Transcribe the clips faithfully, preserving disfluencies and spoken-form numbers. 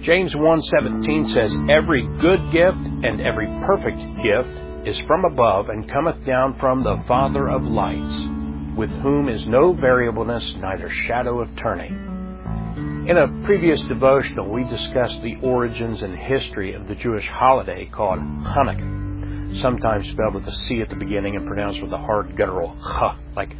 James one seventeen says, "Every good gift and every perfect gift is from above and cometh down from the Father of lights, with whom is no variableness, neither shadow of turning." In a previous devotional, we discussed the origins and history of the Jewish holiday called Hanukkah, sometimes spelled with a C at the beginning and pronounced with a hard guttural ch, like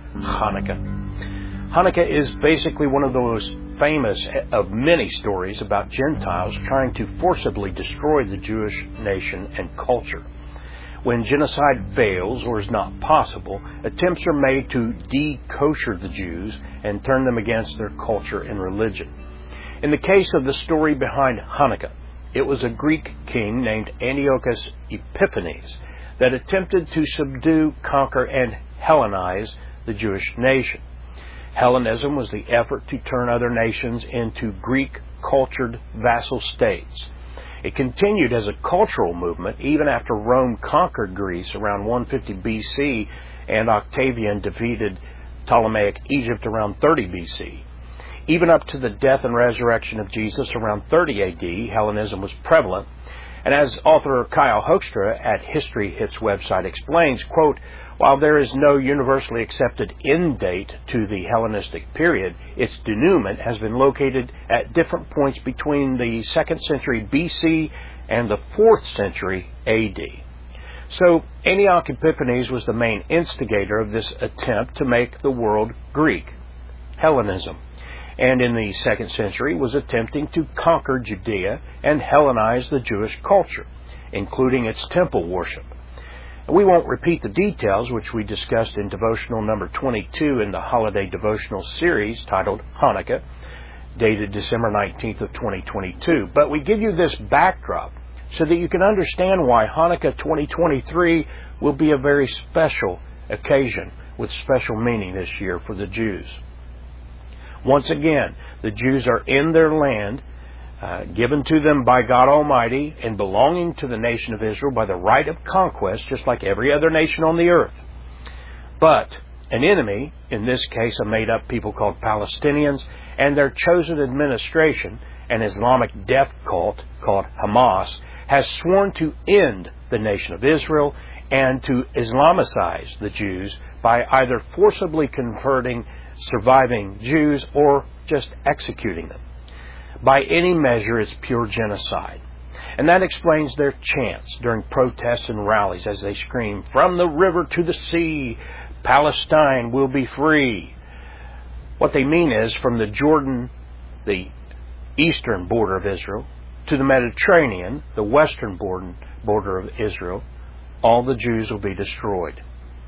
Hanukkah. Hanukkah is basically one of those famous of many stories about Gentiles trying to forcibly destroy the Jewish nation and culture. When genocide fails or is not possible, attempts are made to de-kosher the Jews and turn them against their culture and religion. In the case of the story behind Hanukkah, it was a Greek king named Antiochus Epiphanes that attempted to subdue, conquer, and Hellenize the Jewish nation. Hellenism was the effort to turn other nations into Greek-cultured vassal states. It continued as a cultural movement even after Rome conquered Greece around one fifty B C and Octavian defeated Ptolemaic Egypt around thirty B C. Even up to the death and resurrection of Jesus around thirty A D, Hellenism was prevalent. And as author Kyle Hoekstra at History Hits website explains, quote, "While there is no universally accepted end date to the Hellenistic period, its denouement has been located at different points between the second century B C and the fourth century A D. So Antiochus Epiphanes was the main instigator of this attempt to make the world Greek, Hellenism, and in the second century was attempting to conquer Judea and Hellenize the Jewish culture, including its temple worship. We won't repeat the details, which we discussed in devotional number twenty-two in the holiday devotional series titled Hanukkah, dated December nineteenth of twenty twenty-two. But we give you this backdrop so that you can understand why Hanukkah twenty twenty-three will be a very special occasion with special meaning this year for the Jews. Once again, the Jews are in their land, uh, given to them by God Almighty and belonging to the nation of Israel by the right of conquest, just like every other nation on the earth. But an enemy, in this case a made-up people called Palestinians, and their chosen administration, an Islamic death cult called Hamas, has sworn to end the nation of Israel and to Islamicize the Jews by either forcibly converting surviving Jews or just executing them. By any measure, it's pure genocide. And that explains their chants during protests and rallies as they scream, "From the river to the sea, Palestine will be free." What they mean is, from the Jordan, the eastern border of Israel, to the Mediterranean, the western border of Israel, all the Jews will be destroyed.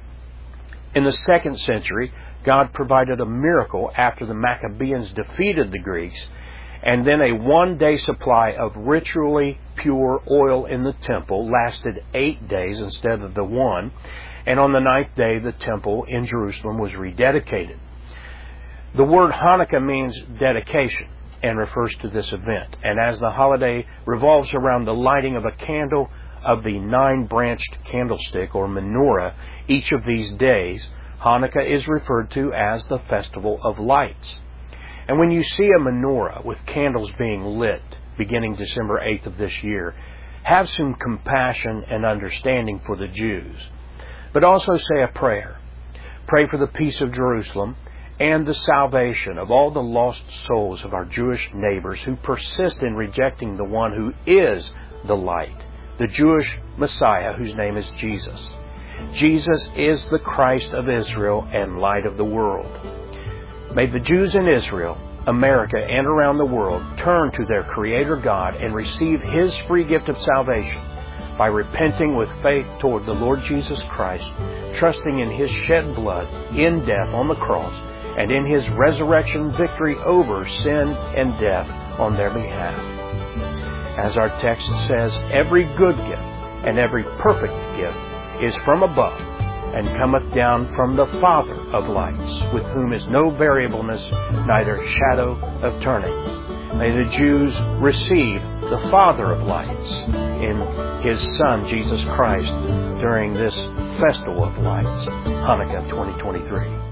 In the second century, God provided a miracle after the Maccabees defeated the Greeks, and then a one-day supply of ritually pure oil in the temple lasted eight days instead of the one, and on the ninth day the temple in Jerusalem was rededicated. The word Hanukkah means dedication and refers to this event, and as the holiday revolves around the lighting of a candle of the nine-branched candlestick or menorah each of these days, Hanukkah is referred to as the Festival of Lights. And when you see a menorah with candles being lit beginning December eighth of this year, have some compassion and understanding for the Jews. But also say a prayer. Pray for the peace of Jerusalem and the salvation of all the lost souls of our Jewish neighbors who persist in rejecting the one who is the light, the Jewish Messiah whose name is Jesus. Jesus is the Christ of Israel and light of the world. May the Jews in Israel, America, and around the world turn to their Creator God and receive His free gift of salvation by repenting with faith toward the Lord Jesus Christ, trusting in His shed blood in death on the cross, and in His resurrection victory over sin and death on their behalf. As our text says, every good gift and every perfect gift is from above, and cometh down from the Father of lights, with whom is no variableness, neither shadow of turning. May the Jews receive the Father of lights in His Son, Jesus Christ, during this Festival of Lights, Hanukkah twenty twenty-three.